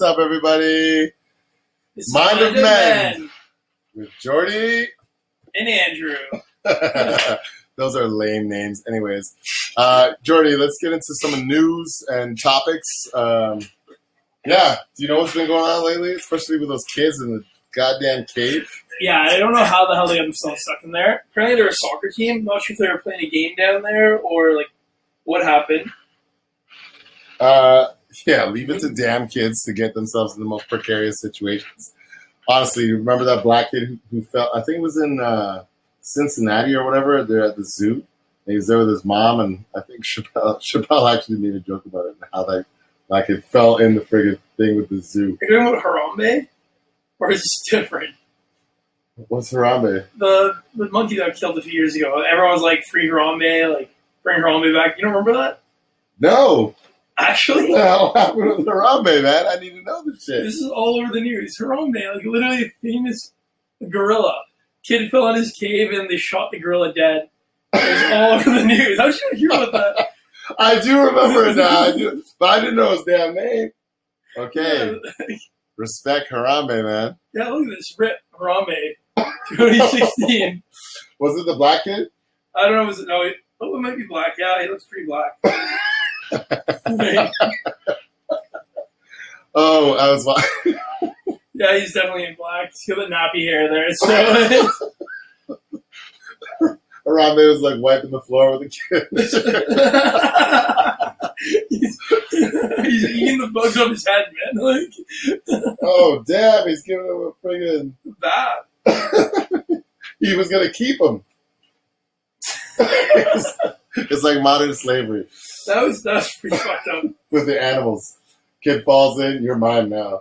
up, everybody? It's Mind of Men with Jordy and Andrew. Those are lame names. Anyways, Jordy, let's get into some news and topics. Yeah, do you know what's been going on lately? Especially with those kids in the goddamn cave. Yeah, I don't know how the hell they got themselves stuck in there. Apparently they're a soccer team. Not sure if they were playing a game down there or, like, what happened. Yeah, leave it to damn kids to get themselves in the most precarious situations. Honestly, you remember that black kid who fell? I think it was in Cincinnati or whatever. They're at the zoo. And he was there with his mom, and I think Chappelle actually made a joke about it and how that black kid fell in the friggin' thing with the zoo. Are you talking about Harambe? Or is this different? What's Harambe? The monkey that got killed a few years ago. Everyone was like, free Harambe, like, bring Harambe back. You don't remember that? No. Actually? What the hell happened with Harambe, man? I need to know this shit. This is all over the news. Harambe, like, literally a famous gorilla. Kid fell in his cave and they shot the gorilla dead. It was all over the news. How did you hear about that? I do remember it now. But I didn't know his damn name. Okay. Yeah. Respect Harambe, man. Yeah, look at this. Rip Harambe. 2016. Was it the black kid? I don't know. It might be black. Yeah, he looks pretty black. Oh, I was watching. Yeah, he's definitely in black. He's got the nappy hair there. So Harambe was like wiping the floor with the he's eating the bugs off his head, man. Like, oh, damn, he's giving him a friggin' bad. He was gonna keep him. It's like modern slavery. That was pretty fucked up. With the animals. Kid falls in, you're mine now.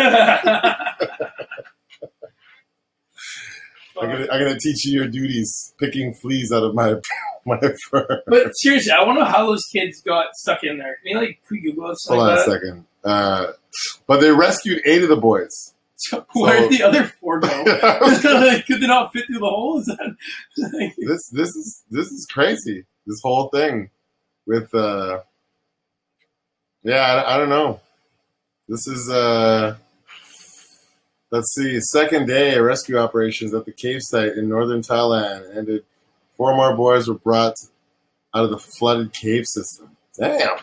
I'm gonna teach you your duties, picking fleas out of my fur. But seriously, I want to know how those kids got stuck in there. Can you like Google it? Hold on a second. But they rescued 8 of the boys. Where did the other 4 go? Could they not fit through the holes? This is crazy. This whole thing with I don't know. This is let's see, second day of rescue operations at the cave site in northern Thailand ended. 4 more boys were brought out of the flooded cave system. Damn.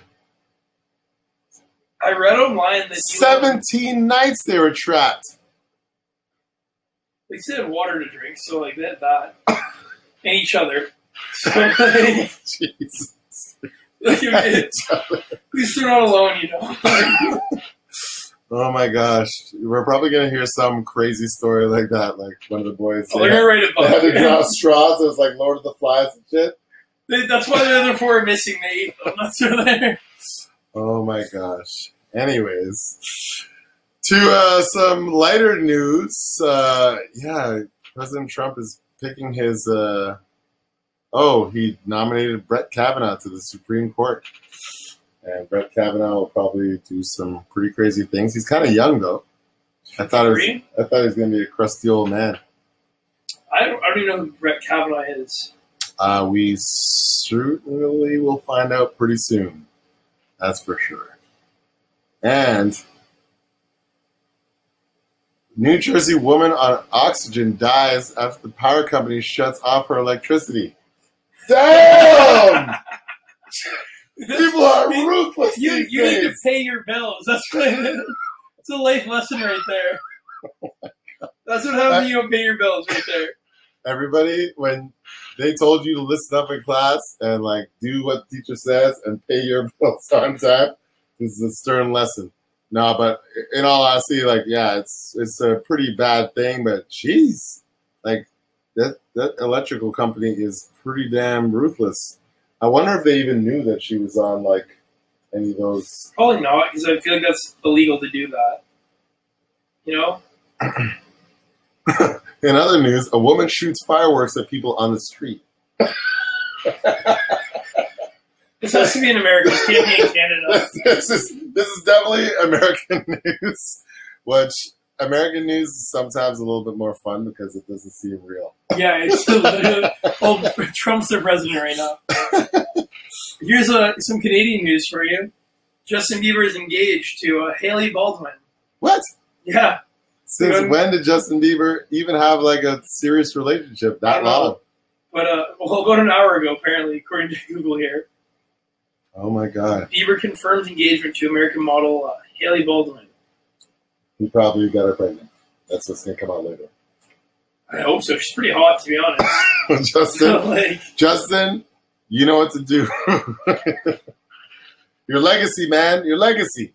I read online that 17 nights they were trapped. They still had water to drink, so like they had that. And each other. So, Jesus. Like, at least they're not alone, you know. Oh my gosh. We're probably going to hear some crazy story like that. Like one of the boys. They're going to write a book. They had to draw straws. It was like Lord of the Flies and shit. That's why the other 4 are missing. They ate them. That's why they're there. Oh my gosh. Anyways. To some lighter news. President Trump is picking his... he nominated Brett Kavanaugh to the Supreme Court. And Brett Kavanaugh will probably do some pretty crazy things. He's kind of young, though. I thought he was going to be a crusty old man. I don't even know who Brett Kavanaugh is. We certainly will find out pretty soon. That's for sure. And New Jersey woman on oxygen dies after the power company shuts off her electricity. Damn! People are ruthless. You need to pay your bills. That's what it is. It's a life lesson right there. That's what happens when you don't pay your bills right there. Everybody, when they told you to listen up in class and like do what the teacher says and pay your bills on time, this is a stern lesson. No, but in all honesty, like, yeah, it's a pretty bad thing, but geez, like that electrical company is pretty damn ruthless. I wonder if they even knew that she was on, like, any of those. Probably not, because I feel like that's illegal to do that. You know? In other news, a woman shoots fireworks at people on the street. This has to be in America. It can't be in Canada. This is definitely American news, which American news is sometimes a little bit more fun because it doesn't seem real. Yeah, it's literally, Trump's their president right now. Here's some Canadian news for you. Justin Bieber is engaged to Hailey Baldwin. What? Yeah. Since when did Justin Bieber even have like a serious relationship that long? But well, about an hour ago, apparently, according to Google here. Oh my God. Bieber confirms engagement to American model Hailey Baldwin. He probably got her pregnant. That's what's gonna come out later. I hope so. She's pretty hot, to be honest. Justin, Justin, you know what to do. Your legacy, man. Your legacy.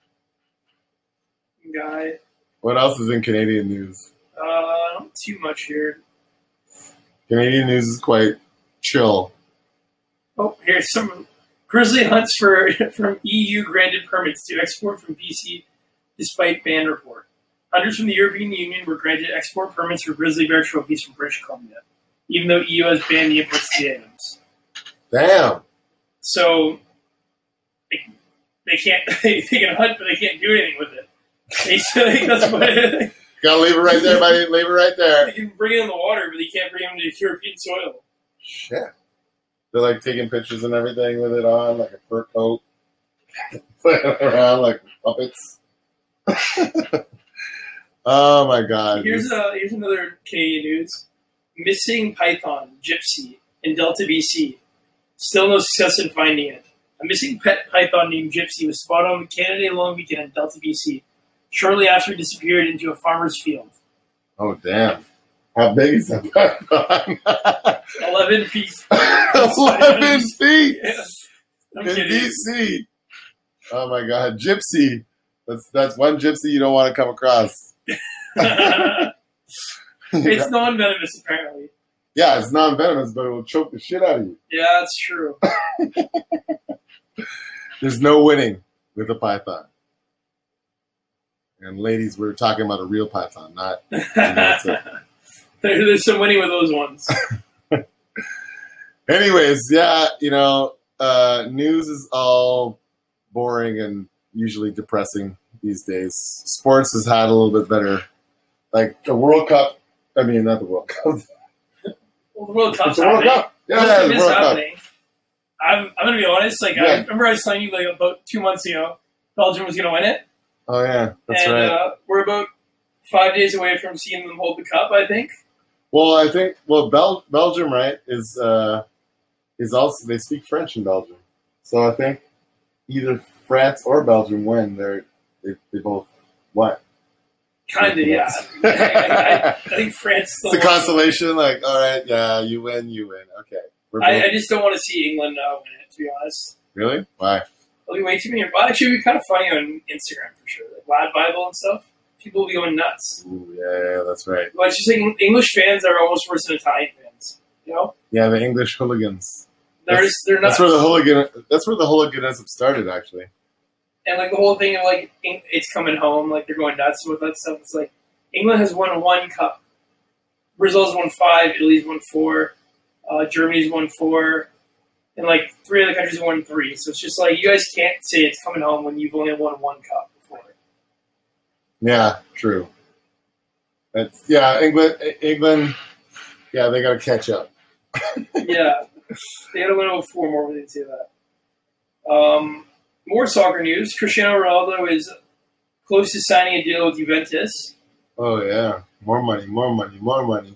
Guy. What else is in Canadian news? Not too much here. Canadian news is quite chill. Oh, here's some grizzly hunts from EU granted permits to export from BC despite ban report. Hunters from the European Union were granted export permits for grizzly bear trophies from British Columbia, even though EU has banned the imports of the items. Damn. So they can't they can hunt, but they can't do anything with it. That's what gotta leave it right there, buddy. Leave it right there. They can bring it in the water, but they can't bring it into European soil. Shit. They're like taking pictures and everything with it on, like a fur coat, playing around like puppets. Oh my God! Here's another Canadian news: missing python gypsy in Delta, BC. Still no success in finding it. A missing pet python named Gypsy was spotted on the Canada Day long weekend in Delta, BC, shortly after it disappeared into a farmer's field. Oh damn! How big is that python? 11 feet. 11 feet. Yeah. I'm in kidding. BC. Oh my God, Gypsy. That's one Gypsy you don't want to come across. It's non-venomous, apparently. Yeah, it's non-venomous, but it will choke the shit out of you. Yeah, that's true. There's no winning with a python. And ladies, we're talking about a real python, not. There's some winning with those ones. Anyways, yeah, news is all boring and usually depressing these days. Sports has had a little bit better. Like the World Cup. I mean, not the World Cup. Well, the World Cup's the World happening. Cup. Yeah, It the is World Cup. happening. I'm going to be honest. Like, Yeah. I remember I was telling you like about 2 months ago, Belgium was going to win it. Oh yeah, that's and, right. We're about 5 days away from seeing them hold the cup, I think. Well, I think Belgium, right, is also they speak French in Belgium, so I think either France or Belgium win. They both what? Kind of, yeah. I think France. It's a consolation. Like, all right, yeah, you win. Okay. I just don't want to see England win it, to be honest. Really? Why? There'll be way too many. Well, actually, it'd be kind of funny on Instagram for sure. Like Lad Bible and stuff. People will be going nuts. Ooh, yeah, that's right. Well, it's just like English fans are almost worse than Italian fans. You know? Yeah, the English hooligans. They're nuts. That's where the hooliganism started, actually. And like the whole thing of like it's coming home, like they're going nuts with that stuff. It's like England has won 1 cup, Brazil's won 5, Italy's won 4, Germany's won 4, and like 3 other countries have won 3. So it's just like you guys can't say it's coming home when you've only won 1 cup before. Yeah, true. England. Yeah, they got to catch up. Yeah, they got to win over 4 more when they say that. More soccer news. Cristiano Ronaldo is close to signing a deal with Juventus. Oh, yeah. More money. When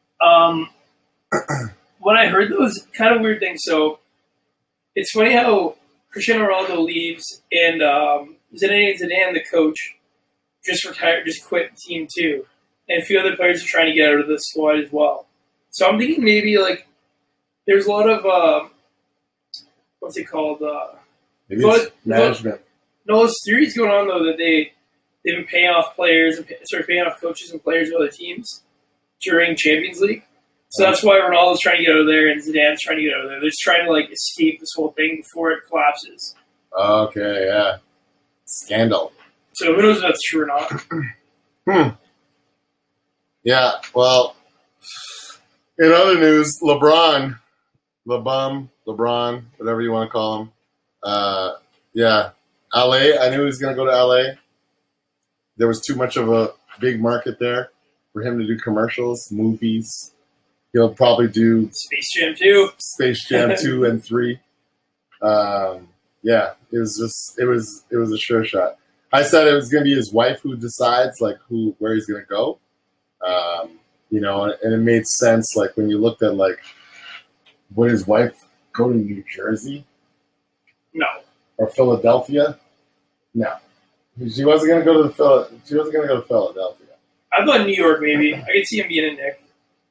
I heard those kind of weird things, so it's funny how Cristiano Ronaldo leaves and Zinedine Zidane, the coach, just quit the team too. And a few other players are trying to get out of the squad as well. So I'm thinking maybe like there's a lot of what's it called? Maybe it's management. No, there's theories going on though that they've been paying off players and paying off coaches and players of other teams during Champions League. So that's why Ronaldo's trying to get out of there and Zidane's trying to get out of there. They're just trying to like escape this whole thing before it collapses. Okay, yeah. Scandal. So who knows if that's true or not? Yeah, well, in other news, LeBron, whatever you want to call him. Yeah, LA. I knew he was going to go to LA. There was too much of a big market there for him to do commercials, movies. He'll probably do Space Jam 2. Space Jam 2 and 3. Yeah, it was a sure shot. I said it was going to be his wife who decides like where he's going to go. And it made sense like when you looked at like would his wife go to New Jersey? No. Or Philadelphia? No. She wasn't going to go to Philadelphia. I thought New York maybe. I could see him being in Nick.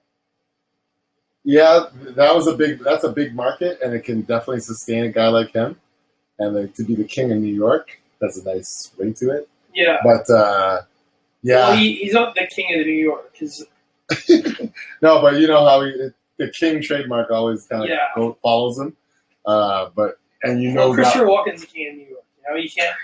Yeah, that's a big market, and it can definitely sustain a guy like him. And like, to be the king of New York, that's a nice ring to it. Yeah. But yeah, well, he's not the king of New York. No, but you know how the king trademark always kind of follows him. Christopher Walken's the king of New York. You can't.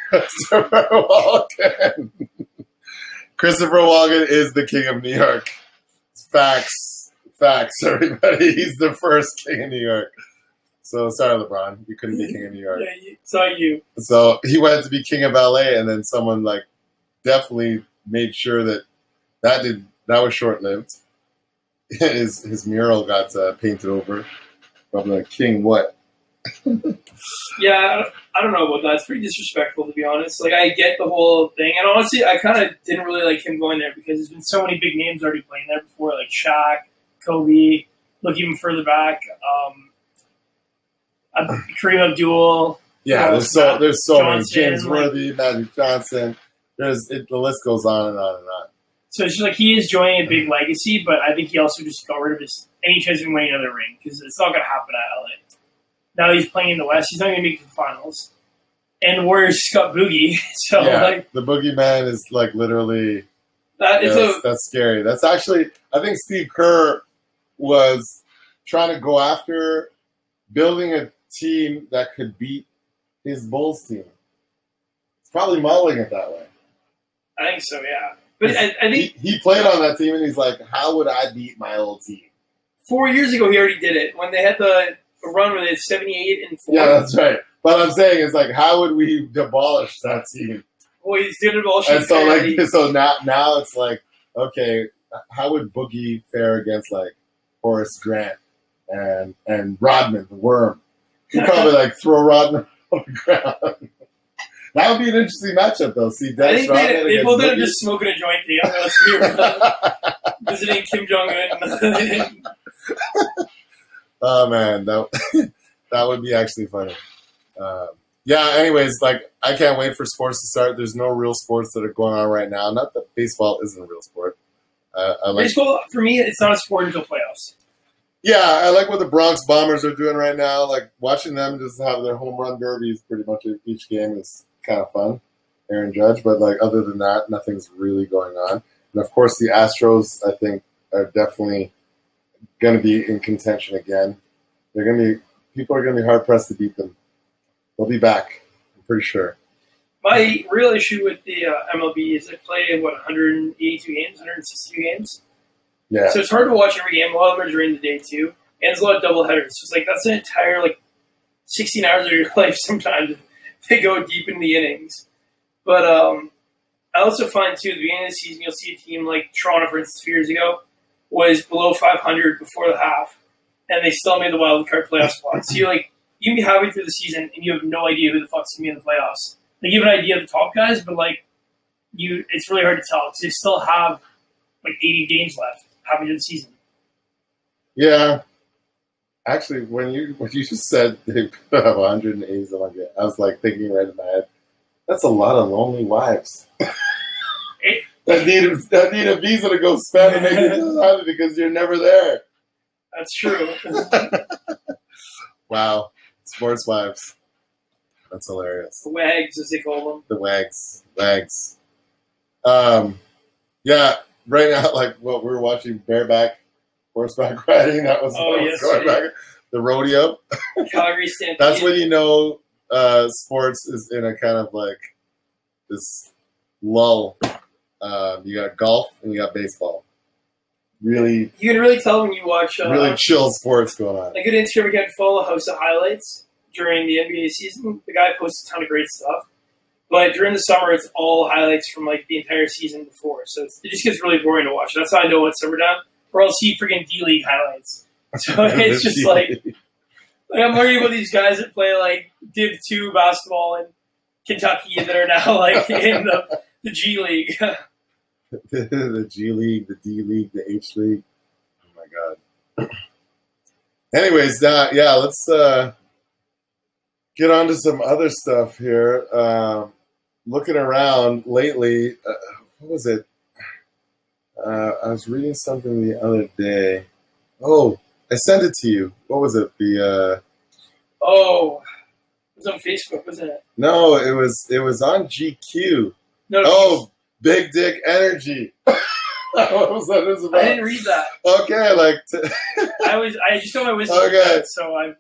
Christopher Walken is the king of New York. Facts, everybody. He's the first king of New York. So sorry, LeBron, you couldn't be king of New York. Yeah, it's not you. So he wanted to be king of LA, and then someone like definitely made sure that was short lived. His mural got painted over. Probably like king what? Yeah, I don't know about that. It's pretty disrespectful, to be honest. Like, I get the whole thing. And honestly, I kind of didn't really like him going there because there's been so many big names already playing there before, like Shaq, Kobe, look even further back, Kareem Abdul. Yeah, there's so many. Johnson, James Worthy, Magic Johnson. The list goes on and on and on. So it's just like he is joining a big legacy, but I think he also just got rid of any chance of winning another ring because it's not going to happen at LA. Now that he's playing in the West, he's not going to make the finals. And the Warriors just got Boogie. So the Boogeyman is like literally that's scary. That's actually, I think Steve Kerr was trying to go after building a team that could beat his Bulls team. It's probably modeling it that way. I think so, yeah. But I think he played on that team, and he's like, how would I beat my old team? 4 years ago, he already did it. When they had the run where they had 78-4. Yeah, that's right. But I'm saying is like, how would we demolish that team? Well, he's doing it all. And so now it's like, okay, how would Boogie fare against like Horace Grant and Rodman, the Worm? He'd probably like throw Rodman on the ground. That would be an interesting matchup, though. See, Dennis Rodman they both ended up just smoking a joint together. Visiting Kim Jong-un. Oh man, that would be actually funny. Anyways, like I can't wait for sports to start. There's no real sports that are going on right now. Not that baseball isn't a real sport. Baseball for me, it's not a sport until playoffs. Yeah, I like what the Bronx Bombers are doing right now. Like watching them just have their home run derbies pretty much each game is kind of fun. Aaron Judge, but like other than that, nothing's really going on. And of course, the Astros, I think, are definitely going to be in contention again. People are going to be hard pressed to beat them. They'll be back. I'm pretty sure. My real issue with the MLB is they play 182 games, 162 games. Yeah. So it's hard to watch every game. A lot of them are during the day too, and there's a lot of double headers. So it's like that's an entire 16 hours of your life sometimes. They go deep in the innings, but I also find too at the beginning of the season you'll see a team like Toronto, for instance, 2 years ago was below 500 before the half, and they still made the wild card playoff spot. So you can be halfway through the season and you have no idea who the fuck's gonna be in the playoffs. Like you have an idea of the top guys, but it's really hard to tell because they still have 80 games left halfway through the season. Yeah. Actually, when you just said they put up 180 something, I was thinking right in my head, that's a lot of lonely wives. that need a visa to go spend and make it happen because you're never there. That's true. Wow. Sports wives. That's hilarious. The wags, as they call them. The wags. Yeah, right now, we were watching bareback horseback riding. That was the rodeo. Calgary Stampede. That's when you know sports is in a kind of this lull. You got golf and you got baseball. Really, you can really tell when you watch really chill sports going on. A good Instagram account to follow, House of Highlights during the NBA season. The guy posts a ton of great stuff. But during the summer, it's all highlights from the entire season before. So it just gets really boring to watch. That's how I know it's summertime. Or I'll see freaking D-League highlights. So it's just I'm worried about these guys that play Div 2 basketball and Kentucky that are now like in the G League. The G League, the D League, the H League. Oh my God. Anyways, yeah, let's get on to some other stuff here. Looking around lately, what was it? I was reading something the other day. Oh, I sent it to you. What was it? It was on Facebook, wasn't it? No, it was on GQ. No. Oh, Big Dick Energy. What was that? It was about? I didn't read that. Okay, like I just know my wisdom. Okay. So I.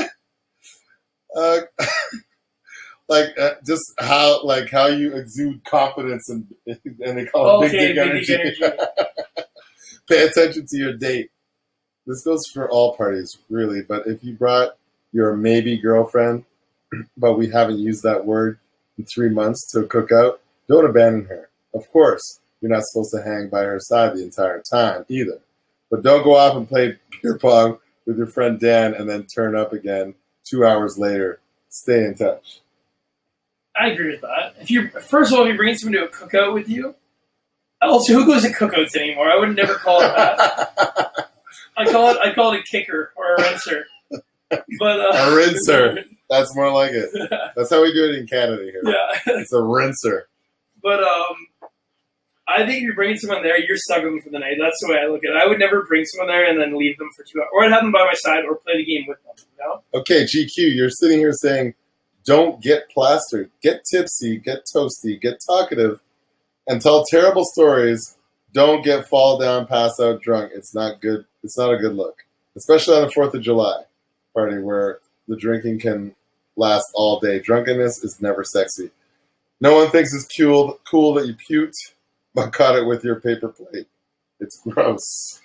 Just how you exude confidence and they call it Big Dick Energy. Pay attention to your date. This goes for all parties, really. But if you brought your maybe girlfriend, but we haven't used that word in 3 months to a cookout, don't abandon her. Of course, you're not supposed to hang by her side the entire time either. But don't go off and play beer pong with your friend Dan and then turn up again 2 hours later. Stay in touch. I agree with that. First of all, if you bring someone to a cookout with you, also who goes to cookouts anymore? I would never call it that. I call it a kicker or a rinser. But a rinser. That's more like it. That's how we do it in Canada here. Yeah, it's a rinser. But I think if you're bringing someone there, you're stuck with them for the night. That's the way I look at it. I would never bring someone there and then leave them for 2 hours, or I'd have them by my side or play the game with them. You know? Okay, GQ, you're sitting here saying, don't get plastered. Get tipsy, get toasty, get talkative, and tell terrible stories. Don't get fall down, pass out drunk. It's not good. It's not a good look, especially on a 4th of July party where the drinking can last all day. Drunkenness is never sexy. No one thinks it's cool that you puked, but caught it with your paper plate. It's gross.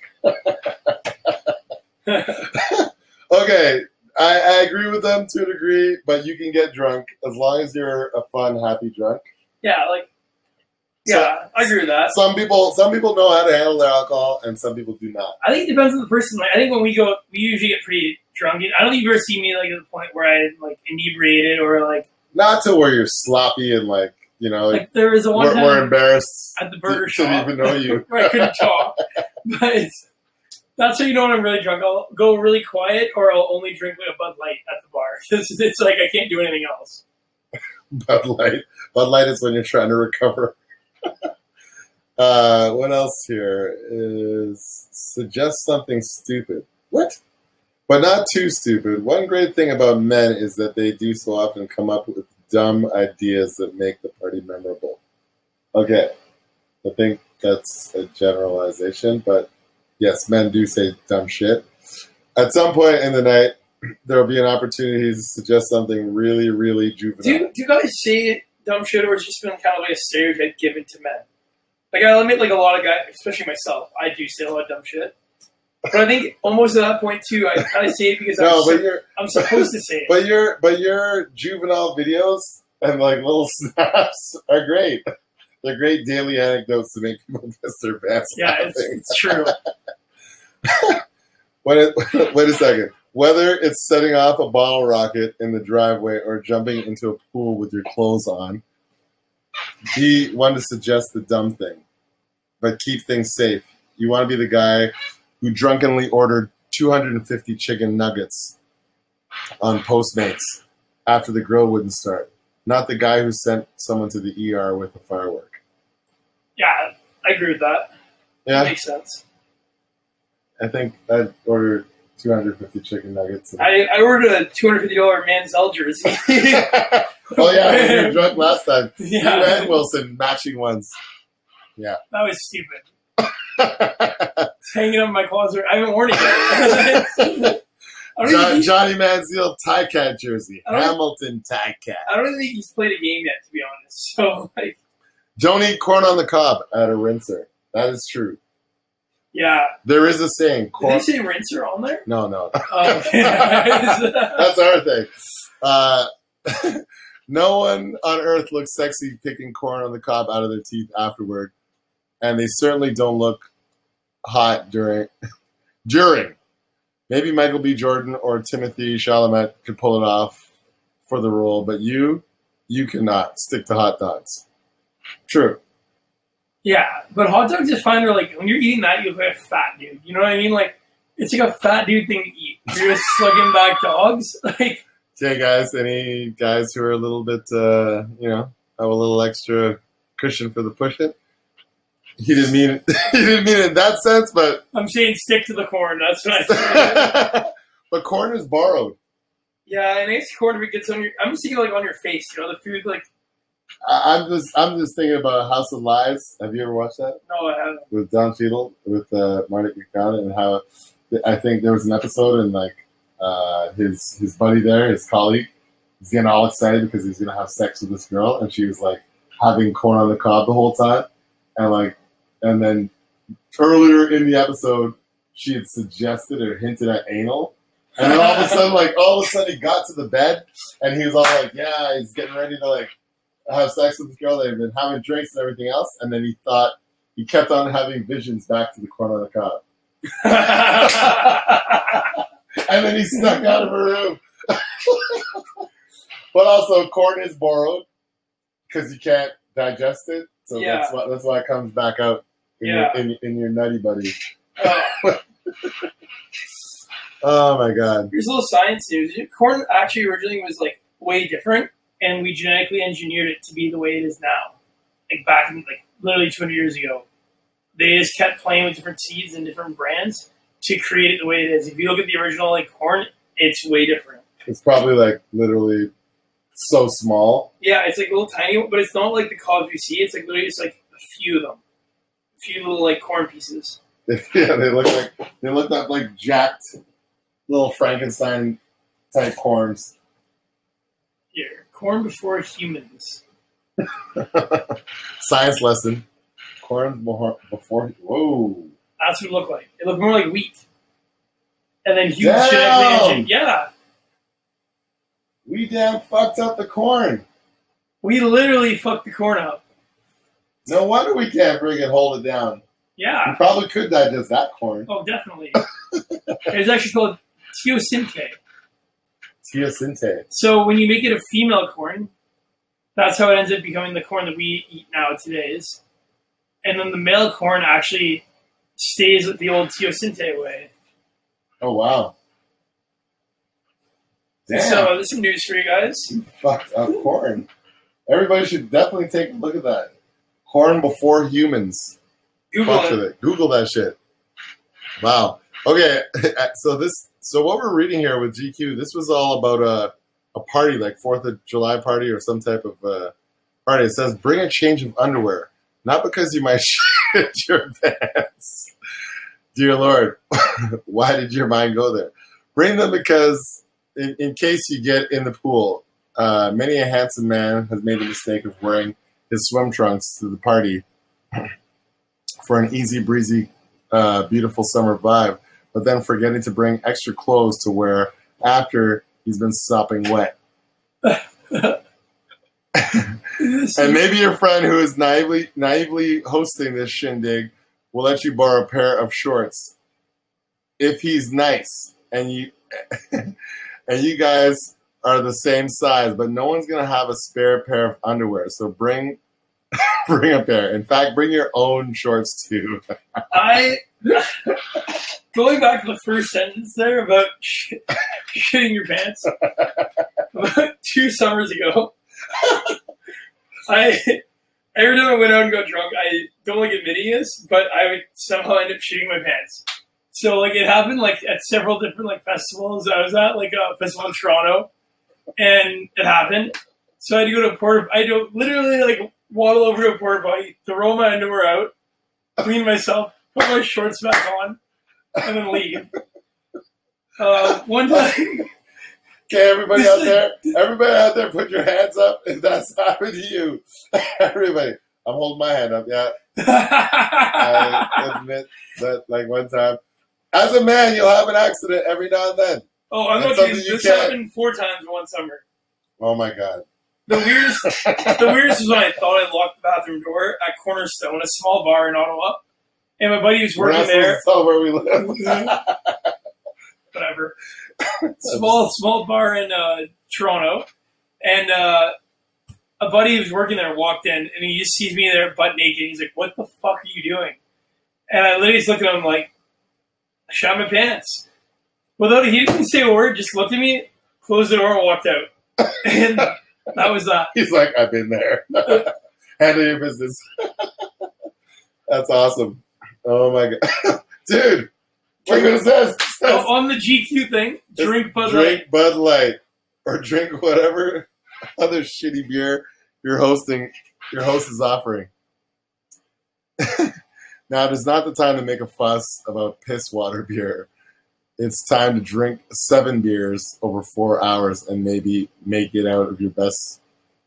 Okay. I agree with them to a degree, but you can get drunk as long as you're a fun, happy drunk. Yeah, I agree with that. Some people know how to handle their alcohol, and some people do not. I think it depends on the person. Like, I think when we go, we usually get pretty drunk. I don't think you've ever seen me like at the point where I like inebriated or like not to where you're sloppy and like you know. Like there was a one time we're embarrassed at the burger shop to even know you. where I couldn't talk, but that's how you know when I'm really drunk. I'll go really quiet, or I'll only drink like a Bud Light at the bar. It's like I can't do anything else. Bud Light is when you're trying to recover. What else here is suggest something stupid. What? But not too stupid. One great thing about men is that they do so often come up with dumb ideas that make the party memorable. Okay. I think that's a generalization, but yes, men do say dumb shit. At some point in the night, there will be an opportunity to suggest something really, really juvenile. Do you guys say dumb shit, or it's just been kind of like a stereotype given to men? Like, I admit, like, a lot of guys, especially myself, I do say a lot of dumb shit. But I think almost at that point, too, I kind of say it because I'm supposed to say it. But your juvenile videos and, like, little snaps are great. They're great daily anecdotes to make people piss their pants. Yeah, it's true. Wait a second. Whether it's setting off a bottle rocket in the driveway or jumping into a pool with your clothes on, be one to suggest the dumb thing, but keep things safe. You want to be the guy who drunkenly ordered 250 chicken nuggets on Postmates after the grill wouldn't start, not the guy who sent someone to the ER with a firework. Yeah, I agree with that. Yeah, that makes sense. I think I'd order 250 chicken nuggets. I ordered a $250 Manziel jersey. Oh yeah, we were drunk last time. Yeah. You and Wilson matching ones. Yeah. That was stupid. It's hanging up in my closet. I haven't worn it yet. Johnny Manziel Tie-Cat jersey. Hamilton Tie-Cat. I don't think he's played a game yet, to be honest. So, like, don't eat corn on the cob at a rinser. That is true. Yeah. There is a saying. Did they say rinser on there? No. Oh, okay. That's our thing. No one on earth looks sexy picking corn on the cob out of their teeth afterward. And they certainly don't look hot during. Maybe Michael B. Jordan or Timothy Chalamet could pull it off for the role. But you, You cannot stick to hot dogs. True. Yeah, but hot dogs is fine. Like when you're eating that, you look like a fat dude. You know what I mean? Like it's like a fat dude thing to eat. You're just slugging back dogs. Like, Okay, guys. Any guys who are a little bit, have a little extra cushion for the push it? He didn't mean it. He didn't mean it in that sense, but I'm saying stick to the corn. That's what I said. but corn is borrowed. Yeah, and it's corn if it gets on your. I'm just thinking like on your face. You know, the food like. I'm just thinking about House of Lies. Have you ever watched that? No, I haven't. With Don Cheadle, with Marty McDonough, and how I think there was an episode and like his buddy there, his colleague, he's getting all excited because he's gonna have sex with this girl, and she was like having corn on the cob the whole time, and then earlier in the episode, she had suggested or hinted at anal. And then all of a sudden he got to the bed and he was all like, yeah, he's getting ready to like have sex with this girl. They've been having drinks and everything else. And then he kept on having visions back to the corner of the cob. And then he snuck out of her room. But also corn is borrowed because you can't digest it. So that's why it comes back out in your nutty buddy. Oh my god! Here's a little science news. Corn actually originally was like way different, and we genetically engineered it to be the way it is now. Like back in like literally 200 years ago, they just kept playing with different seeds and different brands to create it the way it is. If you look at the original like corn, it's way different. It's probably like literally so small. Yeah, it's like a little tiny, but it's not like the cobs you see. It's like literally just like a few of them, a few little like corn pieces. Yeah, they look like jacked little Frankenstein type corns. Here, corn before humans. Science lesson. Corn before. Whoa. That's what it looked like. It looked more like wheat. And then humans genetically engineered. Yeah. We damn fucked up the corn. We literally fucked the corn up. No wonder we can't bring it, hold it down. Yeah. We probably could digest that corn. Oh, definitely. It's actually called teosinte. Teosinte. So when you make it a female corn, that's how it ends up becoming the corn that we eat nowadays. And then the male corn actually stays with the old teosinte way. Oh, wow. Damn. So there's some news for you guys. You fucked up corn. Everybody should definitely take a look at that. Corn before humans. Google it. Google that shit. Wow. Okay, so what we're reading here with GQ, this was all about a party, like 4th of July party or some type of party. It says, bring a change of underwear. Not because you might shit your pants. Dear Lord, why did your mind go there? Bring them because in case you get in the pool, many a handsome man has made the mistake of wearing his swim trunks to the party for an easy breezy, beautiful summer vibe, but then forgetting to bring extra clothes to wear after he's been sopping wet. And maybe your friend who is naively hosting this shindig will let you borrow a pair of shorts if he's nice and you and you guys are the same size, but no one's gonna have a spare pair of underwear. So bring a pair. In fact, bring your own shorts too. Going back to the first sentence there about shitting your pants. About 2 summers ago, every time I went out and got drunk, I don't like admitting this, but I would somehow end up shitting my pants. So like it happened like at several different like festivals. I was at like a festival in Toronto, and it happened. So I had to go to I do literally like waddle over to a porta potty, throw my underwear out, clean myself, put my shorts back on, and then leave. One time. Okay, everybody out there, put your hands up if that's happened to you. Everybody, I'm holding my hand up. Yeah, I admit that. Like one time, as a man, you'll have an accident every now and then. Oh, I'm not kidding. This happened 4 times in one summer. Oh my god. The weirdest was when I thought I locked the bathroom door at Cornerstone, a small bar in Ottawa, and my buddy was working there. Tell where we live. Whatever. Small bar in Toronto, and a buddy who's working there walked in, and he just sees me there butt naked. He's like, "What the fuck are you doing?" And I literally just looked at him like, "I shot my pants." He didn't say a word, just looked at me, closed the door, and walked out. And that was that. He's like, I've been there. Handle your business. That's awesome. Oh my god, dude! Look what it says. On the GQ thing, drink Bud Light. Drink Bud Light, or drink whatever other shitty beer your host is offering. Now, it is not the time to make a fuss about piss water beer. It's time to drink 7 beers over 4 hours and maybe make out with your best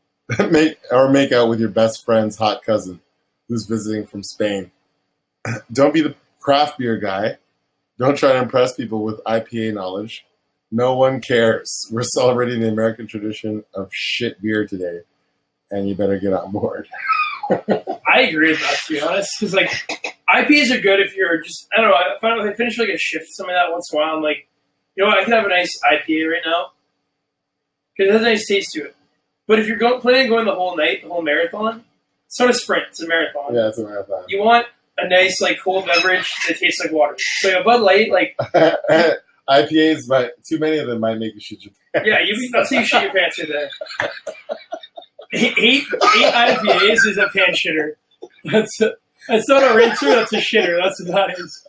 friend's hot cousin who's visiting from Spain. Don't be the craft beer guy. Don't try to impress people with IPA knowledge. No one cares. We're celebrating the American tradition of shit beer today, and you better get on board. I agree with that, to be honest. Because, like, IPAs are good if you're just, I don't know, I find if I finish, like, a shift, something like that once in a while, I'm like, you know what, I can have a nice IPA right now. Because it has a nice taste to it. But if you're planning on going the whole night, the whole marathon, it's not a sprint, it's a marathon. Yeah, it's a marathon. You want a nice, like, cold beverage that tastes like water. So a Bud Light, like... IPAs, too many of them might make you shit your pants. Yeah, that's how you shit your pants right there. 8 IPAs is a pants shitter. That's not a rinser, that's a shitter. That's what that is.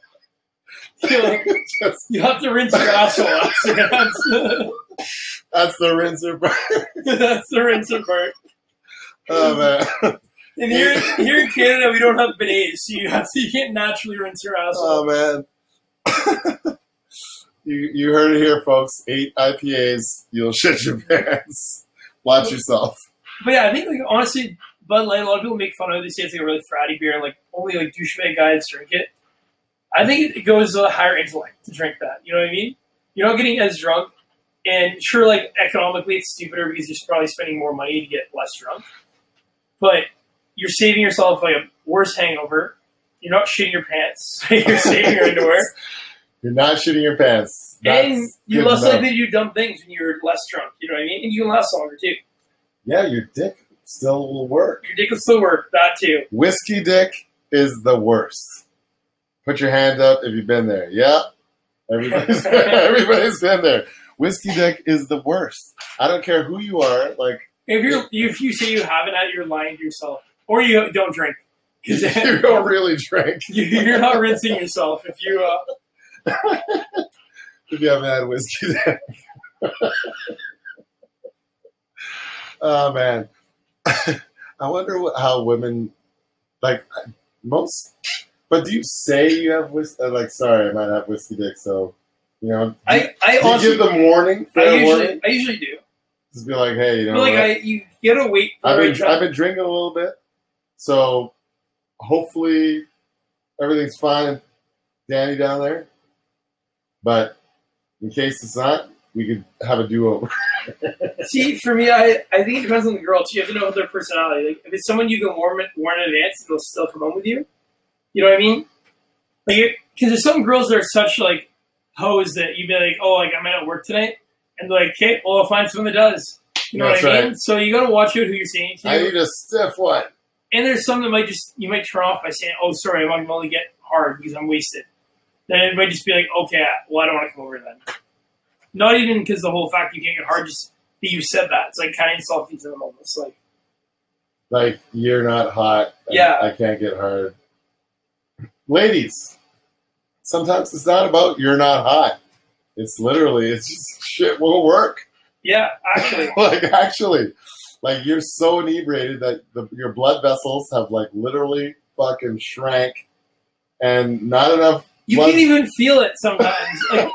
You have to rinse your asshole out. That's the rinser part. That's the rinser part. Oh, man. And here in Canada, we don't have bidets, so you can't naturally rinse your asshole. Oh, man. You heard it here, folks. 8 IPAs, you'll shit your pants. Watch yourself. But yeah, I think, like, honestly, Bud Light, a lot of people make fun of it. They say it's like a really fratty beer, and like only like douchebag guys drink it. I think it goes to a higher intellect to drink that. You know what I mean? You're not getting as drunk, and sure, like economically, it's stupider because you're probably spending more money to get less drunk. But you're saving yourself like a worse hangover. You're not shitting your pants. You're saving your underwear. You're not shitting your pants. And you're less likely to do dumb things when you're less drunk. You know what I mean? And you can last longer too. Yeah, your dick still will work. Your dick will still work. That too. Whiskey dick is the worst. Put your hand up if you've been there. Yeah. Everybody's been there. Whiskey dick is the worst. I don't care who you are. Like if you say you haven't had it, you're lying to yourself. Or you don't drink. You don't really drink. You're not rinsing yourself if you if you haven't had whiskey dick. Oh, man. I wonder how women, like, most, but do you say you have whiskey? Like, sorry, I might have whiskey dick, so, you know. Do you give them warning? I usually do. Just be like, hey, you know. But, like, you gotta wait for I've been drinking a little bit, so hopefully everything's fine, Danny down there. But in case it's not, we could have a do-over. See, for me, I think it depends on the girl, too. You have to know their personality. Like, if it's someone you can warn in advance, they'll still come home with you. You know what I mean? Like, because there's some girls that are such, like, hoes that you'd be like, oh, like, I'm at work tonight. And they're like, okay, well, I'll find someone that does. You know what I mean? So you got to watch out who you're saying to. I need a stiff one. And there's some that you might turn off by saying, oh, sorry, I'm only get hard because I'm wasted. Then it might just be like, okay, well, I don't want to come over then. Not even because the whole fact you can't get hard, just that you said that. It's like kind of insulting to them almost. Like you're not hot. Yeah. I can't get hard. Ladies, sometimes it's not about you're not hot. It's just shit won't work. Yeah, actually. Like you're so inebriated that your blood vessels have like literally fucking shrank and not enough. You can't even feel it sometimes.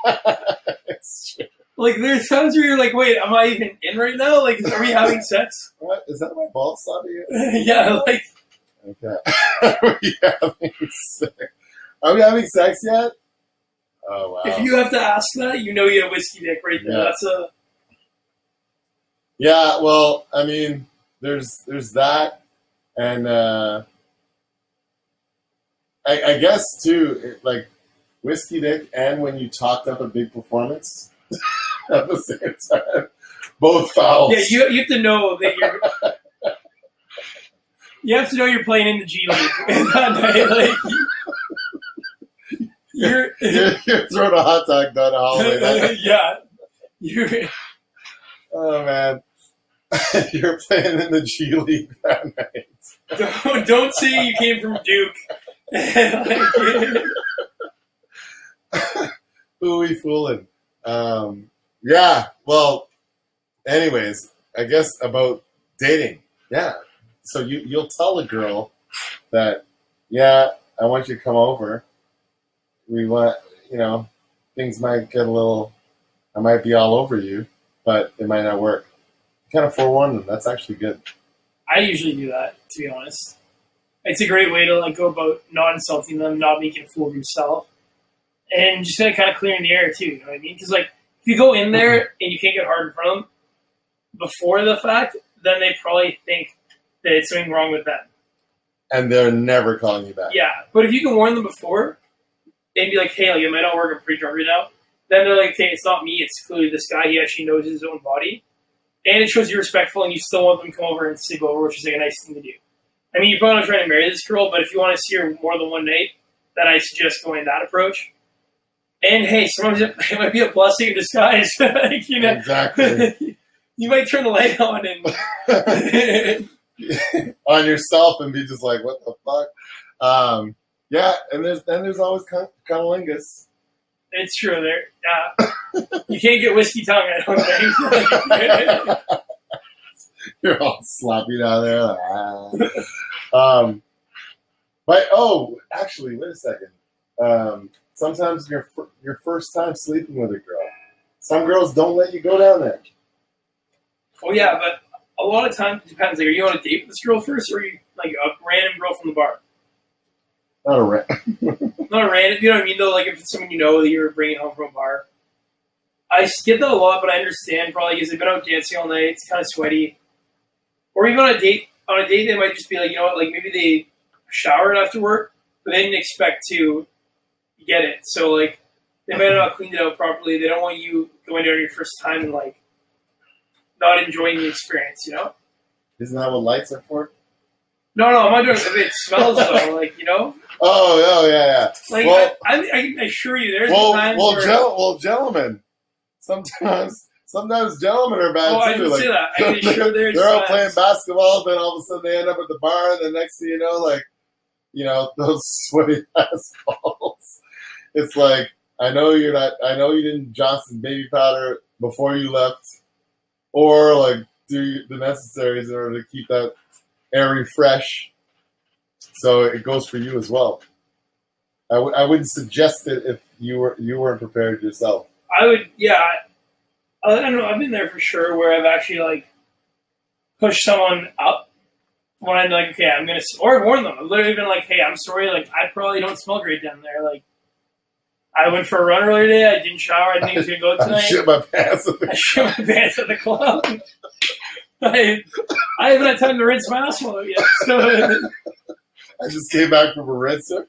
Like there's times where you're like, wait, am I even in right now? Like, are we having sex? What? Is that my ball stopping you? Yeah, like. Okay. Are we having sex yet? Oh, wow. If you have to ask that, you know you have whiskey dick right there. Yeah. That's a... Yeah, well, I mean, there's that, and I guess, too, like, whiskey dick and when you talked up a big performance at the same time, both fouls. Yeah, you have to know that You have to know you're playing in the G League that night. Like, you're throwing a hot dog down the hallway. yeah. You're Oh man, you're playing in the G League that night. don't say you came from Duke. Who we fooling? Yeah. Well, anyways, I guess about dating. Yeah. So you'll tell a girl that, yeah, I want you to come over. We want, things might get a little. I might be all over you, but it might not work. You kind of forewarn them. That's actually good. I usually do that, to be honest. It's a great way to like go about not insulting them, not making a fool of yourself, and just kind of clearing the air too. You know what I mean? Because like if you go in there and you can't get hard in front of them before the fact, then they probably think that it's something wrong with them. And they're never calling you back. Yeah, but if you can warn them before and be like, "Hey, like, it might not work. I'm pretty drunk right now." Then they're like, "Okay, it's not me. It's clearly this guy. He actually knows his own body." And it shows you're respectful, and you still want them to come over and sleep over, which is like a nice thing to do. I mean, you're probably not trying to marry this girl, but if you want to see her more than one night, then I suggest going that approach. And hey, sometimes it might be a blessing in disguise. Like, Exactly. You might turn the light on and on yourself and be just like, what the fuck? Yeah, and there's always cunnilingus. It's true. There, you can't get whiskey tongue. I don't think. You're all sloppy down there. Like, but actually, wait a second. Sometimes your first time sleeping with a girl. Some girls don't let you go down there. Oh yeah, but a lot of times it depends. Like, are you on a date with this girl first, or are you like a random girl from the bar? Not a Not a random. You know what I mean? Though, like if it's someone you know that you're bringing home from a bar. I get that a lot, but I understand probably because they've been out dancing all night. It's kind of sweaty. Or even on a date, they might just be like, you know what, like maybe they showered after work, but they didn't expect to get it. So like they might not have cleaned it out properly. They don't want you going there your first time and like not enjoying the experience, you know? Isn't that what lights are for? No, I'm not doing it if it smells though, like, you know? Oh yeah. Like well, I can assure you there's times where gentlemen. Sometimes gentlemen are bad too. I can see that. I can assure they're all playing basketball, then all of a sudden they end up at the bar, and the next thing you know, those sweaty ass balls. It's like, I know you didn't Johnson baby powder before you left, or like do the necessaries in order to keep that airy fresh. So it goes for you as well. I wouldn't suggest it if you weren't prepared yourself. I would, yeah. I don't know. I've been there for sure where I've actually like pushed someone up when I'm like, okay, I'm gonna, or I've warned them. I've literally been like, hey, I'm sorry. Like, I probably don't smell great down there. Like, I went for a run earlier today. I didn't shower. I think I was gonna go tonight. I shit my pants at the club. I haven't had time to rinse my asshole yet. So I just came back from a rinser.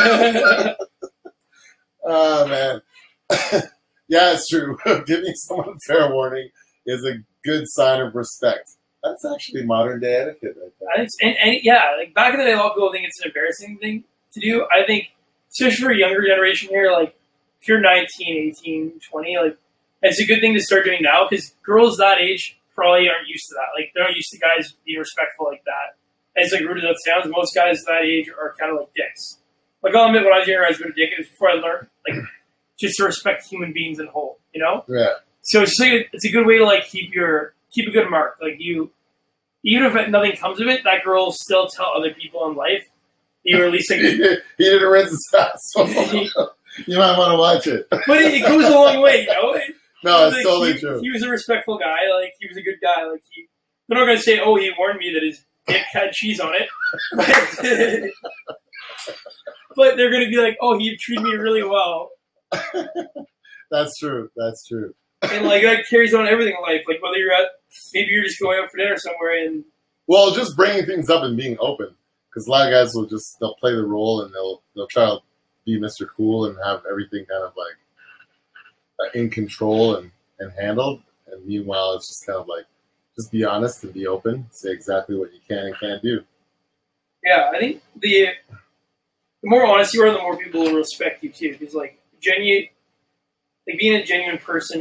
Oh man. Yeah, it's true. Giving someone a fair warning is a good sign of respect. That's actually modern day etiquette right there. I think, and yeah, like back in the day, a lot of people think it's an embarrassing thing to do. I think, especially for a younger generation here, like if you're 19, 18, 20, like it's a good thing to start doing now because girls that age probably aren't used to that. Like they're not used to guys being respectful like that. And it's like rude as that sounds, most guys that age are kind of like dicks. Like I'll admit, when I was younger, I was a bit of a dick. It was before I learned like just to respect human beings in whole, you know? Yeah. So it's just like it's a good way to like keep a good mark. Like you, even if nothing comes of it, that girl will still tell other people in life. You were at least like he didn't rinse his ass. You might want to watch it. But it goes a long way, you know? No, it's like, totally true. He was a respectful guy. Like he was a good guy. Like they're not gonna say, "Oh, he warned me that his dick had cheese on it." But they're gonna be like, "Oh, he treated me really well." That's true. And like that carries on everything in life. Like whether maybe you're just going out for dinner somewhere, and well, just bringing things up and being open, because a lot of guys they'll play the role and they'll try to be Mr. Cool and have everything kind of like in control and handled. And meanwhile, it's just kind of like just be honest and be open, say exactly what you can and can't do. Yeah, I think the more honest you are, the more people will respect you too. Because like being a genuine person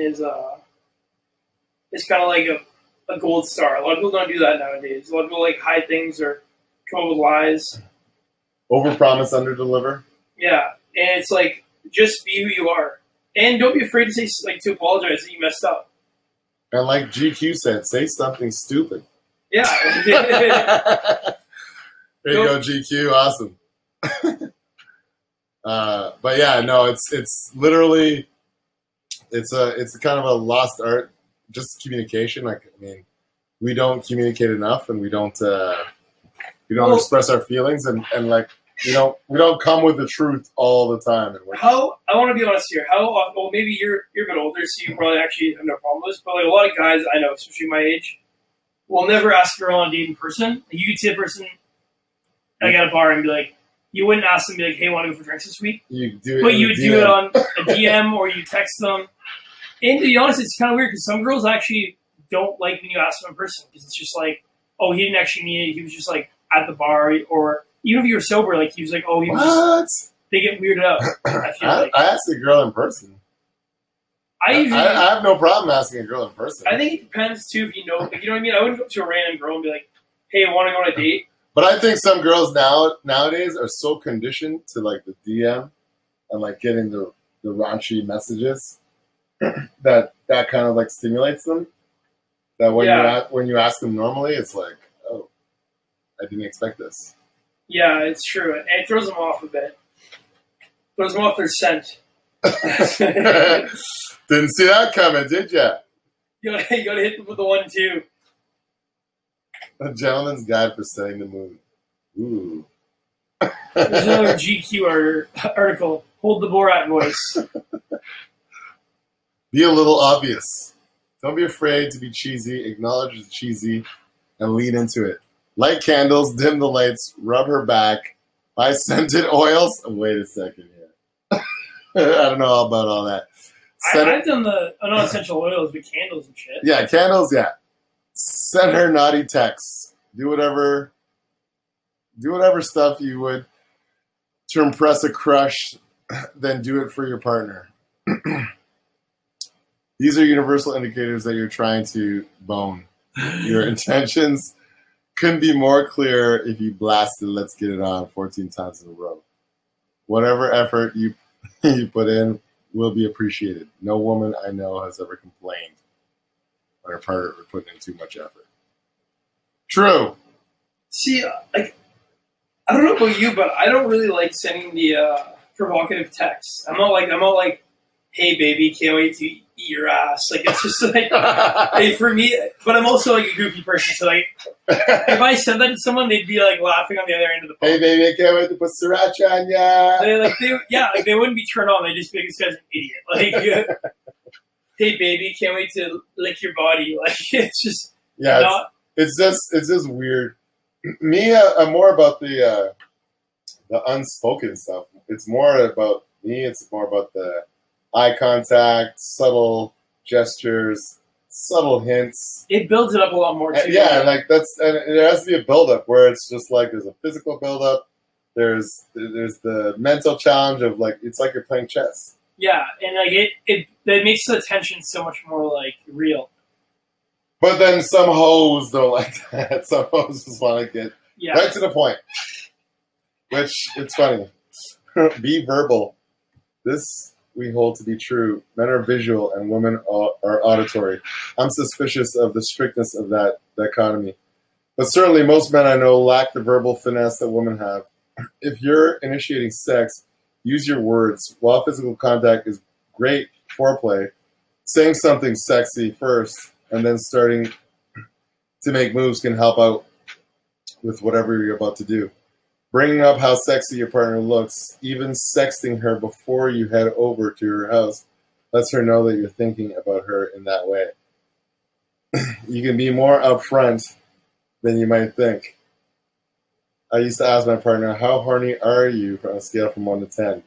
is kind of like a gold star. A lot of people don't do that nowadays. A lot of people like hide things or come up with lies. Overpromise, underdeliver. Yeah, and it's like just be who you are, and don't be afraid to say to apologize that you messed up. And like GQ said, say something stupid. Yeah. There you go, GQ. Awesome. But yeah, no, it's literally it's a kind of a lost art, just communication. Like, I mean, we don't communicate enough, and we don't express our feelings, and like we don't come with the truth all the time. And how I want to be honest here. Well, maybe you're a bit older, so you probably actually have no problem with this. But like a lot of guys I know, especially my age, will never ask a girl on a date in person. Like, you could see a person like at a bar and be like, you wouldn't ask them, be like, "Hey, want to go for drinks this week?" You do it, but you would do it on a DM or you text them. And to be honest, it's kind of weird because some girls actually don't like when you ask them in person because it's just like, oh, he didn't actually mean it. He was just like at the bar, or even if you were sober, like he was like, oh, he was just, they get weirded out. I asked a girl in person. I have no problem asking a girl in person. I think it depends too if you know, like, you know what I mean. I wouldn't go to a random girl and be like, "Hey, I want to go on a date." But I think some girls nowadays are so conditioned to like the DM and like getting the raunchy messages that kind of like stimulates them. That when you ask them normally, it's like, oh, I didn't expect this. Yeah, it's true. And it throws them off a bit. Throws them off their scent. Didn't see that coming, did ya? You gotta hit them with the 1-2. A Gentleman's Guide for Setting the Mood. Ooh. There's another GQ article. Hold the Borat voice. Be a little obvious. Don't be afraid to be cheesy. Acknowledge the cheesy and lean into it. Light candles, dim the lights, rub her back, buy scented oils. Oh, wait a second here. I don't know about all that. I've done the non-essential oils with candles and shit. Yeah, candles, yeah. Send her naughty texts. Do whatever stuff you would to impress a crush, then do it for your partner. These are universal indicators that you're trying to bone. Your intentions couldn't be more clear if you blasted "Let's Get It On" 14 times in a row. Whatever effort you put in will be appreciated. No woman I know has ever complained when her partner put in too much effort. True. See, like, I don't know about you, but I don't really like sending the provocative texts. I'm not like, "Hey baby, can't wait to eat your ass." Like, it's just like, hey, for me. But I'm also like a goofy person, so like, if I send that to someone, they'd be like laughing on the other end of the phone. Hey baby, I can't wait to put sriracha on ya. They wouldn't be turned on. They just be like, "This guy's an idiot." Like, "Hey baby, can't wait to lick your body." Like, it's just it's just weird. Me, I'm more about the unspoken stuff. It's more about me. It's more about the eye contact, subtle gestures, subtle hints. It builds it up a lot more too. Yeah, and it has to be a build-up where it's just like there's a physical build-up. There's the mental challenge of like it's like you're playing chess. Yeah, and like it makes the tension so much more like real. But then some hoes don't like that. Some hoes just want to get right to the point. Which, it's funny. Be verbal. This we hold to be true. Men are visual and women are auditory. I'm suspicious of the strictness of that dichotomy. But certainly most men I know lack the verbal finesse that women have. If you're initiating sex, use your words. While physical contact is great foreplay, saying something sexy first and then starting to make moves can help out with whatever you're about to do. Bringing up how sexy your partner looks, even sexting her before you head over to her house, lets her know that you're thinking about her in that way. You can be more upfront than you might think. I used to ask my partner, "How horny are you?" on a scale from 1 to 10.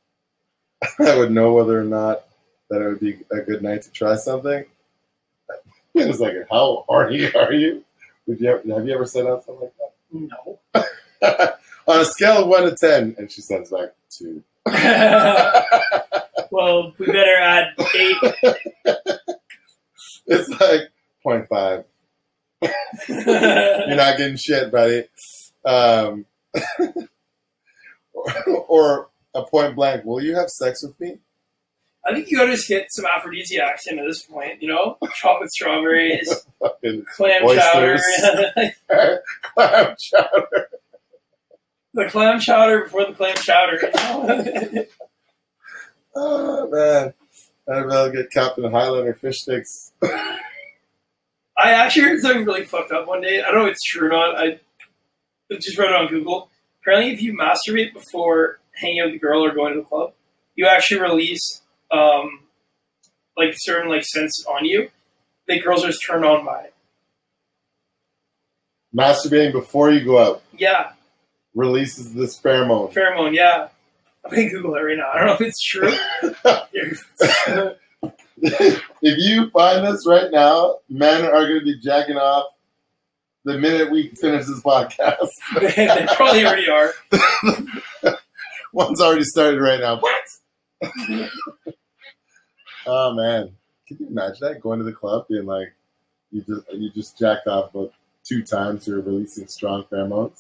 I would know whether or not that it would be a good night to try something. It was like, "How horny are you?" Have you ever said out something like that? No. On a scale of 1 to 10, and she sends back 2. Well, we better add 8. It's like 0.5. You're not getting shit, buddy. Or a point blank. Will you have sex with me? I think you gotta just get some aphrodisiacs in at this point, you know? Chocolate strawberries, Fucking clam oysters. chowder. Clam chowder. The clam chowder before the clam chowder, you know? Oh, man. I'll get Captain Highlander fish sticks. I actually heard something really fucked up one day. I don't know if it's true or not. I just read it on Google. Apparently, if you masturbate before hanging out with a girl or going to the club, you actually release like certain like scents on you. The girls are just turned on by it. Masturbating before you go out Yeah, releases this pheromone. pheromone. Yeah, I'm gonna Google it right now. I don't know if it's true. If you find this right now, men are going to be jacking off the minute we finish this podcast. They probably already are. One's already started right now. What? Oh man, can you imagine that going to the club being like, you just jacked off about 2 times, you're releasing strong pheromones?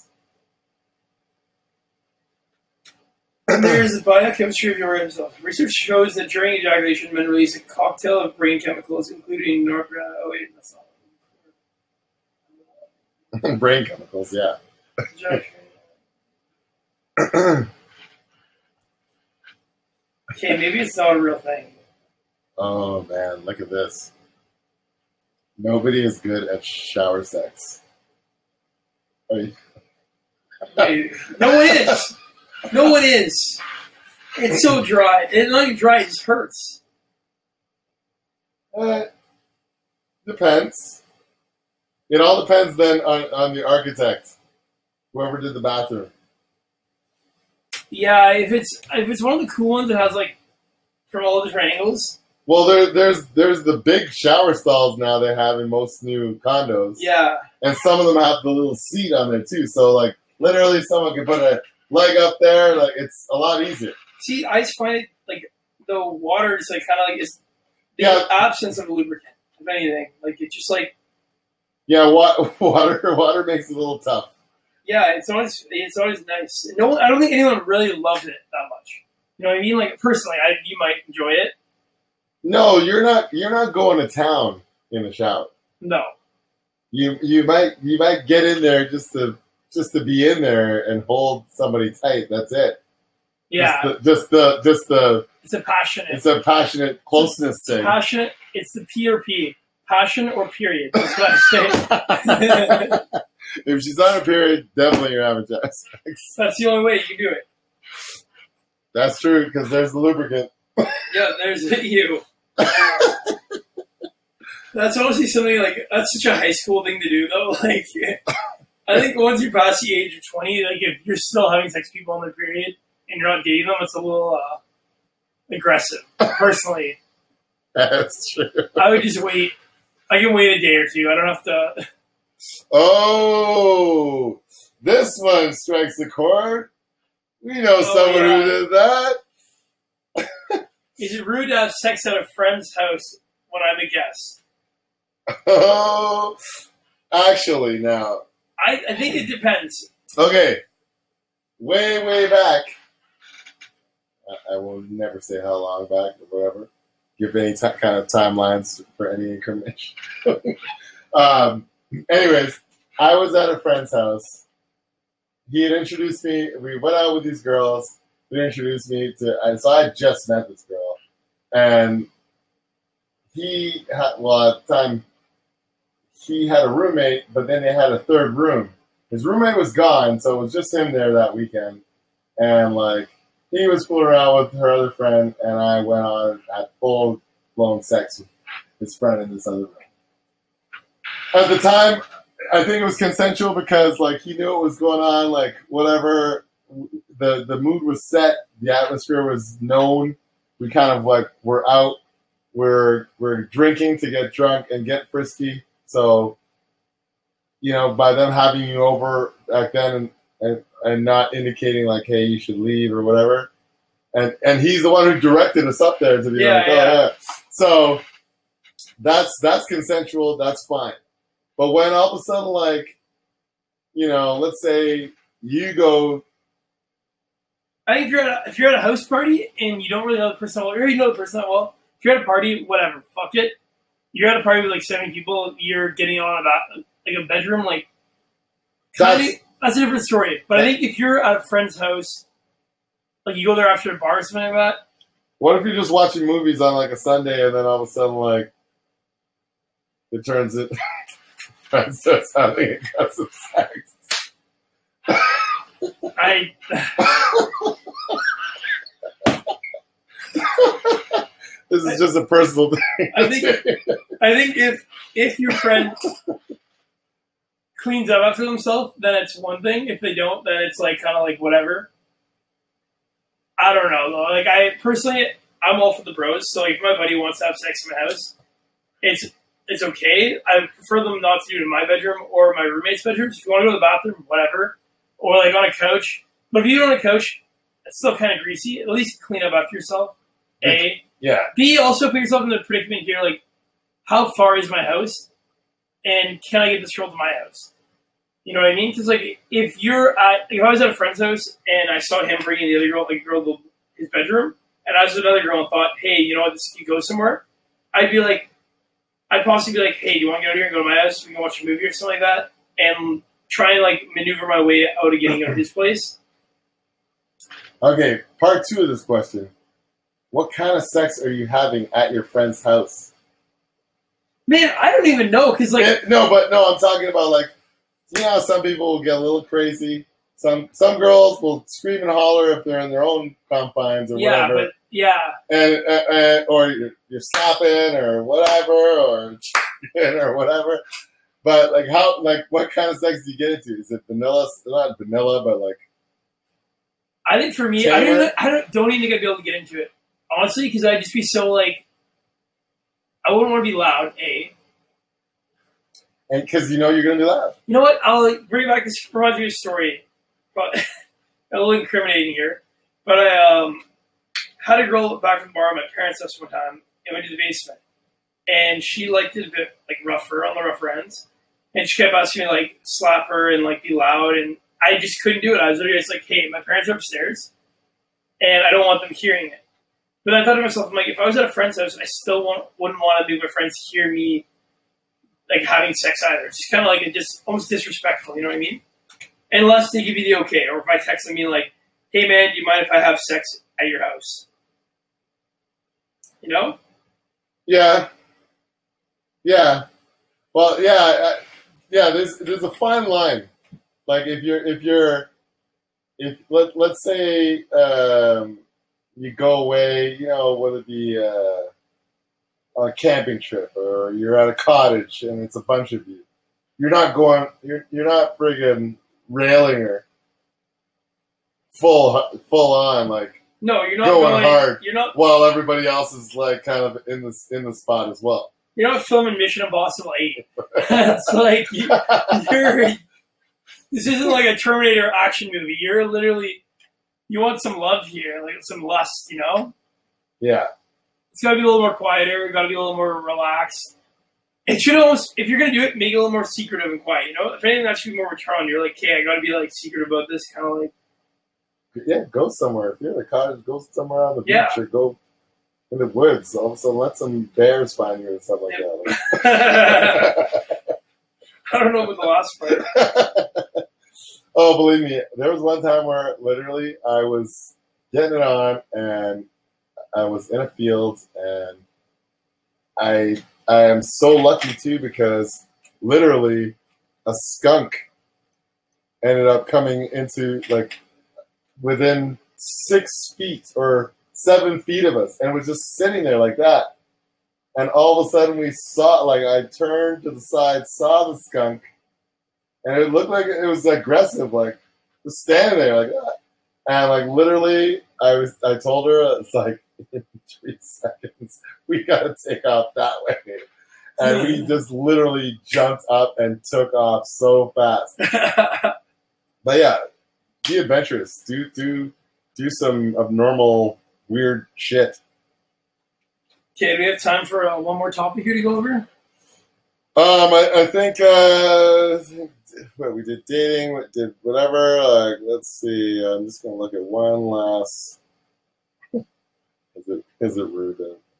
There's a biochemistry of your himself. Research shows that during ejaculation, men release a cocktail of brain chemicals, including norepinephrine. Oh wait, that's not. Brain chemicals, yeah. Okay, maybe it's not a real thing. Oh man, look at this. Nobody is good at shower sex. Wait, no one is. No one is. It's so dry. It's not even dry, it just hurts. Depends. It all depends then on the architect, whoever did the bathroom. Yeah, if it's one of the cool ones that has like from all different angles. Well, there's the big shower stalls now they have in most new condos. Yeah. And some of them have the little seat on there too. So like literally someone can put a leg up there. Like it's a lot easier. See, I just find it like the water is like kind of like it's the absence of a lubricant, if anything. Like it's just like water makes it a little tough. Yeah, it's always nice. No, I don't think anyone really loves it that much. You know what I mean? Like personally, you might enjoy it. No, you're not going to town in the shower. No. You might get in there just to be in there and hold somebody tight. That's it. Yeah. Just the. It's a passionate. It's a passionate closeness thing. Passionate. It's the P or P. Passion or period. That's what I say. If she's on a period, definitely you're having sex. That's the only way you can do it. That's true because there's the lubricant. Yeah, there's you. That's honestly something like that's such a high school thing to do though. Like, I think once you pass the age of 20, like if you're still having sex with people on their period and you're not dating them, it's a little aggressive. Personally, That's true. I would just wait. I can wait a day or two. I don't have to. Oh, this one strikes a chord. We know someone who did that. Is it rude to have sex at a friend's house when I'm a guest? Oh, actually, now. I think it depends. Okay. Way back. I will never say how long back or whatever. Give any kind of timelines for any information. Anyways, I was at a friend's house. He had introduced me. We went out with these girls. They introduced me to. So I had just met this girl, and he had. Well, at the time, he had a roommate, but then they had a third room. His roommate was gone, so it was just him there that weekend, and like he was fooling around with her other friend, and I went on at full blown sex with his friend in this other room. At the time, I think it was consensual because like he knew what was going on, like whatever. The mood was set, the atmosphere was known. We kind of like were out, we're drinking to get drunk and get frisky. So, you know, by them having you over back then and not indicating like, hey, you should leave or whatever. And he's the one who directed us up there to be like, oh yeah. So that's consensual. That's fine. But when all of a sudden, like, you know, let's say you go. I think if you're at a house party and you don't really know the person well, or you know the person that well, if you're at a party, whatever, fuck it. You're at a party with like 7 people. You're getting on about like a bedroom, like that's a different story. But I think if you're at a friend's house, like you go there after a bar or something like that. What if you're just watching movies on like a Sunday and then all of a sudden like it turns it friends starts having aggressive sex? This is just a personal thing. I think if your friend cleans up after themselves, then it's one thing. If they don't, then it's like kind of like whatever. I don't know though. Like I'm all for the bros. So like if my buddy wants to have sex in my house, it's okay. I prefer them not to do it in my bedroom or my roommate's bedroom. If you want to go to the bathroom, whatever. Or like on a couch. But if you do it on a couch, it's still kind of greasy. At least clean up after yourself. A. Yeah. B, also put yourself in the predicament here, like, how far is my house? And can I get this girl to my house? You know what I mean? Because, like, if I was at a friend's house and I saw him bringing the other girl, like, to his bedroom, and I was with another girl and thought, hey, you know what, this could go somewhere, I'd possibly be like, hey, do you want to get out here and go to my house? We can watch a movie or something like that. And try and, like, maneuver my way out of getting out of his place. Okay, part 2 of this question. What kind of sex are you having at your friend's house? Man, I don't even know, because, like... I'm talking about, like, you know how some people will get a little crazy? Some girls will scream and holler if they're in their own confines or whatever. And or you're slapping or whatever, or whatever. But, like, what kind of sex do you get into? Is it vanilla? Not vanilla, but, like... I think for me, Taylor? I don't even think I'd be able to get into it. Honestly, because I'd just be so, like... I wouldn't want to be loud, A. And because you know you're going to be loud. You know what? I'll bring back this Roger story. But a little incriminating here. But I had a girl back from the bar at my parents' house one time, and went to the basement. And she liked it a bit, like, rougher, on the rougher ends. And she kept asking me, like, slap her and, like, be loud. And I just couldn't do it. I was literally just like, hey, my parents are upstairs, and I don't want them hearing it. But I thought to myself, I'm like, if I was at a friend's house, I still wouldn't want to be my friends hear me, like, having sex either. It's just kind of like almost disrespectful, you know what I mean? Unless they give you the okay, or if I text them being like, hey, man, do you mind if I have sex at your house? You know? Yeah. Yeah. Well, yeah. There's a fine line. Like let's say you go away, you know, whether it be on a camping trip or you're at a cottage and it's a bunch of you. You're not friggin' railing her full on, like, no, you're not going hard. You're not, while everybody else is like kind of in the spot as well. You're not filming Mission Impossible 8. It's like this isn't like a Terminator action movie. You're literally, you want some love here, like some lust, you know? Yeah. It's got to be a little more quieter. Got to be a little more relaxed. It should almost, if you're going to do it, make it a little more secretive and quiet, you know? If anything, that should be more return. You're like, hey, I got to be like secret about this, kind of like. Yeah, go somewhere. If you're in a cottage, go somewhere on the beach or go in the woods. All of a sudden, let some bears find you and stuff like that. I don't know about the last part. Oh, believe me, there was one time where literally I was getting it on and I was in a field, and I am so lucky too, because literally a skunk ended up coming into, like, within 6 feet or 7 feet of us, and was just sitting there like that. And all of a sudden we saw, like, I turned to the side, saw the skunk, and it looked like it was aggressive, like, just standing there like that. And, like, literally, I told her, it's like, in 3 seconds, we gotta take off that way. And we just literally jumped up and took off so fast. But yeah, be adventurous. Do some abnormal, weird shit. Okay, do we have time for one more topic here to go over? I think what we did dating, what did whatever. Let's see. I'm just gonna look at one last. Is it rude?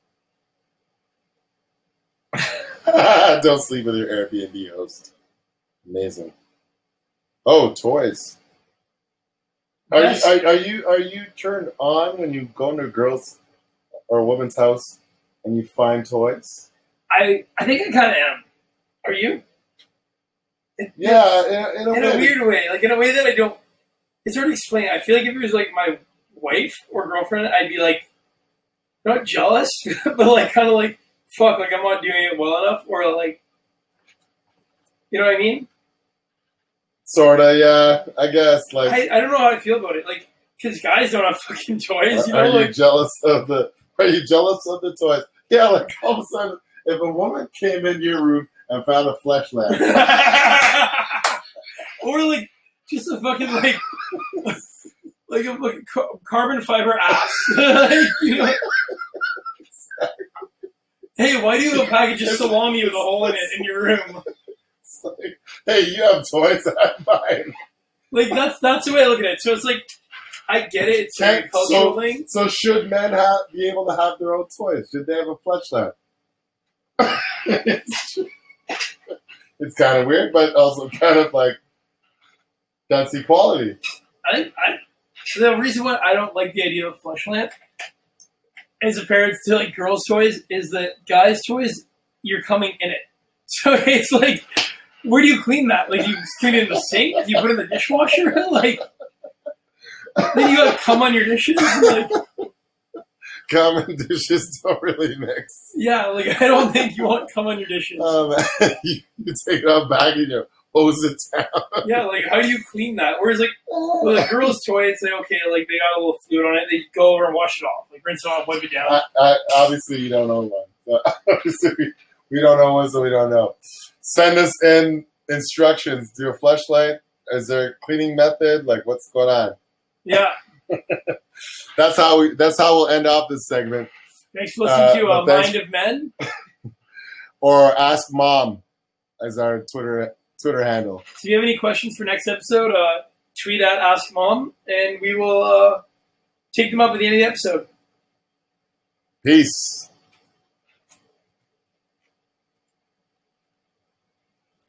Don't sleep with your Airbnb host. Amazing. Oh, toys. Yes. Are you turned on when you go into a girl's or a woman's house and you find toys? I think I kind of am. Are you? Yeah, in a weird way. Like, in a way that I don't... It's hard to explain. I feel like if it was, like, my wife or girlfriend, I'd be, like, not jealous, but, like, kind of like, fuck, like, I'm not doing it well enough, or, like... You know what I mean? Sorta, yeah. I guess, like... I don't know how I feel about it. Like, because guys don't have fucking toys, you know? Are you jealous of the toys? Yeah, like, all of a sudden, if a woman came into your room and found a fleshlight. Or, like, just a fucking, like a fucking carbon fiber ass. Like, you know? Hey, why do you have a package of salami with a hole in it in your room? It's like, hey, you have toys, I have mine. Like, that's the way I look at it. So it's like, I get it. It's a cultural thing. So should men be able to have their own toys? Should they have a fleshlight? It's kind of weird, but also kind of like that's equality. The reason why I don't like the idea of fleshlight as compared to like girls' toys is that guys' toys, you're coming in it. So it's like, where do you clean that? Like, you clean it in the sink? Do you put it in the dishwasher? Like, then you have cum on your dishes? Like, cum and dishes don't really mix. Yeah, like, I don't think you want cum on your dishes. You take it out back and you hose it down. Yeah, like, how do you clean that? Whereas, like, with a girl's toy, it's like, okay, like, they got a little fluid on it. They go over and wash it off. Like, rinse it off, wipe it down. Obviously, you don't own one. So obviously, we don't own one, so we don't know. Send us in instructions. Do a fleshlight? Is there a cleaning method? Like, what's going on? Yeah. That's how we'll end off this segment. Thanks for listening to Mind of Men. Or Ask Mom as our Twitter handle. So if you have any questions for next episode, tweet at Ask Mom, and we will take them up at the end of the episode. Peace.